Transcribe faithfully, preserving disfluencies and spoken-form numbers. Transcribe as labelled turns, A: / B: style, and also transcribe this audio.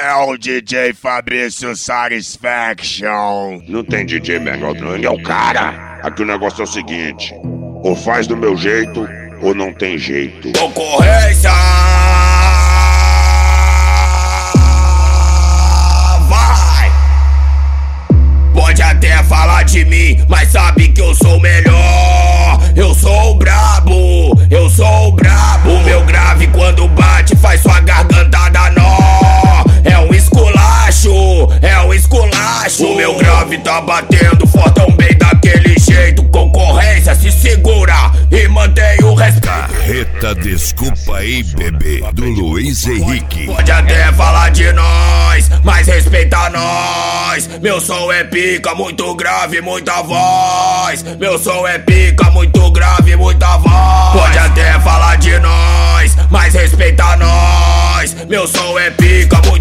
A: É o D J Fabrício Satisfaction.
B: Não tem D J melhor não, ele é o cara. Aqui o negócio é o seguinte: ou faz do meu jeito, ou não tem jeito.
A: Concorrência! Vai! Pode até falar de mim, mas sabe que eu sou o melhor. Eu sou o brabo, eu sou o brabo. O meu grave quando bate faz sua garganta dar nó. É um esculacho, é um esculacho. O meu grave tá batendo fortão bem daquele jeito. Concorrência, se segura e mantém o respeito.
C: Carreta Desculpa aí, bebê, do Luiz Henrique.
A: Pode até falar de nós, mas respeita nós. Meu som é pica, muito grave, muita voz. Meu som é pica, muito grave, muita voz. Pode até falar de nós, mas respeita nós. Meu som é pica, muito